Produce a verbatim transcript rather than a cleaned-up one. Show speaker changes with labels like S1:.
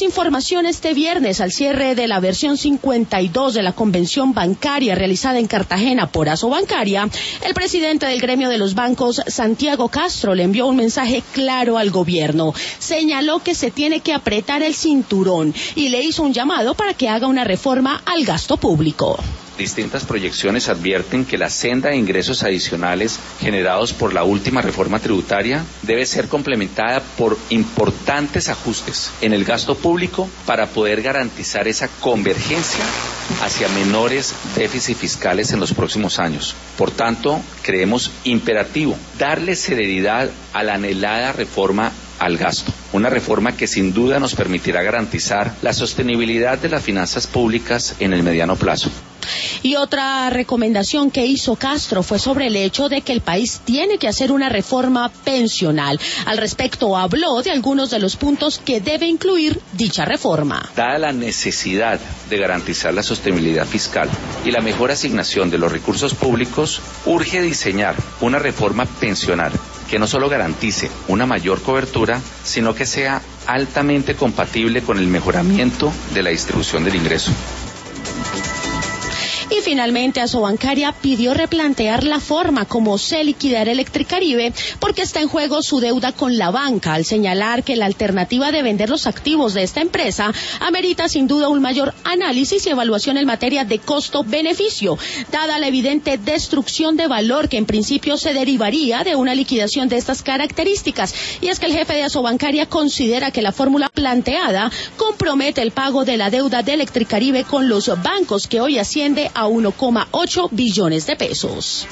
S1: más información este viernes al cierre de la versión cincuenta y dos de la convención bancaria realizada en Cartagena por Asobancaria. El presidente del gremio de los bancos, Santiago Castro, le envió un mensaje claro al gobierno. Señaló que se tiene que apretar el cinturón y le hizo un llamado para que haga una reforma al gasto público.
S2: Distintas proyecciones advierten que la senda de ingresos adicionales generados por la última reforma tributaria debe ser complementada por importantes ajustes en el gasto público para poder garantizar esa convergencia hacia menores déficits fiscales en los próximos años. Por tanto, creemos imperativo darle celeridad a la anhelada reforma al gasto, una reforma que sin duda nos permitirá garantizar la sostenibilidad de las finanzas públicas en el mediano plazo.
S1: Y otra recomendación que hizo Castro fue sobre el hecho de que el país tiene que hacer una reforma pensional. Al respecto, habló de algunos de los puntos que debe incluir dicha reforma.
S2: Dada la necesidad de garantizar la sostenibilidad fiscal y la mejor asignación de los recursos públicos, urge diseñar una reforma pensional que no solo garantice una mayor cobertura, sino que sea altamente compatible con el mejoramiento de la distribución del ingreso.
S1: Y finalmente, Asobancaria pidió replantear la forma como se liquidará Electricaribe porque está en juego su deuda con la banca, al señalar que la alternativa de vender los activos de esta empresa amerita sin duda un mayor análisis y evaluación en materia de costo-beneficio, dada la evidente destrucción de valor que en principio se derivaría de una liquidación de estas características. Y es que el jefe de Asobancaria considera que la fórmula planteada compromete el pago de la deuda de Electricaribe con los bancos, que hoy asciende a uno coma ocho billones de pesos.